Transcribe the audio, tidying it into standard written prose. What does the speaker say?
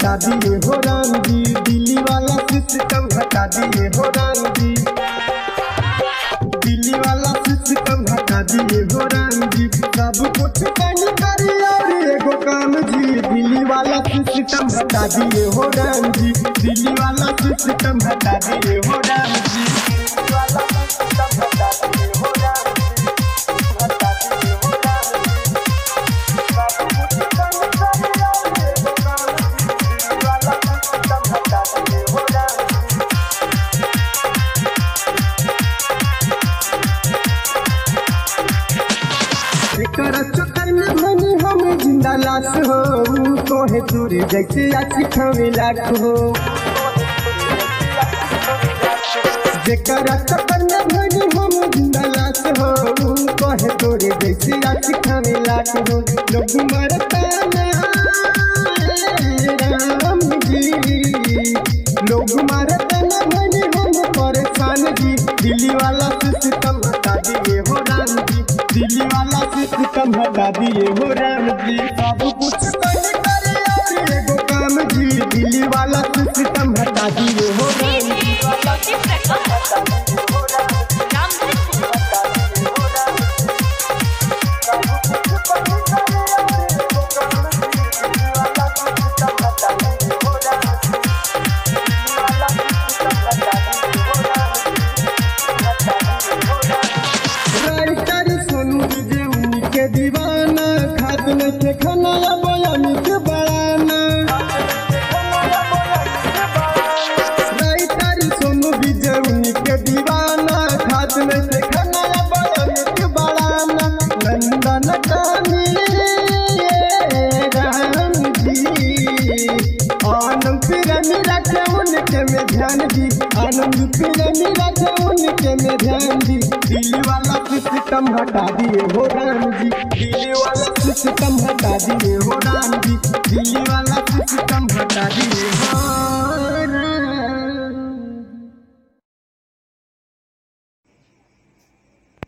हटा दिए हो राम जी, दिल्ली वाला सिस्टम हटा दिए हो राम जी, दिल्ली वाला सिस्टम हटा दिए हो राम जी। सब कुछ कहीं करी और एगो काम जी, दिल्ली वाला सिस्टम हटा दिए हो राम जी, दिल्ली वाला सिस्टम हटा दिए हो राम जी, दिल्ली वाला सिस्टम हटा दिए हो राम जी, हटा दिए हो राम जी। सब कुछ कहीं करी और एगो काम जी, दिल्ली वाला सिस्टम हटा दिए हो राम जी। एकर चक्कर में भनी हम जिंदा लाश हो, तोहे दूर जैसे आची खवे लाख हो। जेकर चक्कर में भनी हम जिंदा लाश हो, तोहे दूर जैसे आची खवे लाख हो। लोग मरता ना राम जी, लोग मरता ना भनी हम परेशान जी, दिल्ली वाला सिस्टम हटा दिए हो राम जी, दिल्ली वाला सिस्टम हटा दिए हो राम जी। सब कुछ कहीं करे और एगो काम जी, दिल्ली वाला सिस्टम हटा दिए हो राम जी, वाला सिस्टम हटा दिए हो राम जी, हटा दिए हो राम जी। सब कुछ कहीं करे और एगो काम जी, दिल्ली वाला सिस्टम हटा दिए हो राम जी, दिल्ली वाला सिस्टम हटा दिए हो राम जी, हटा दिए हो राम जी। राइटर सोनू जी उनके दीवाना, खाद में के खाना बयानी के बड़ाना। राइटर सोनू जी उनके दीवाना, खाद में के खाना बयानी के बड़ाना। नंदन कानी राम जी, आनंद प्रेमी रखे उनके में ध्यान दी, आनंद प्रेमी रखे उनके में ध्यान दी। दिल्ली वाला सिस्टम हटा दिए हो राम जी, दिल्ली वाला सिस्टम हटा दिए हो राम जी, दिल्ली वाला सिस्टम हटा दिए हो।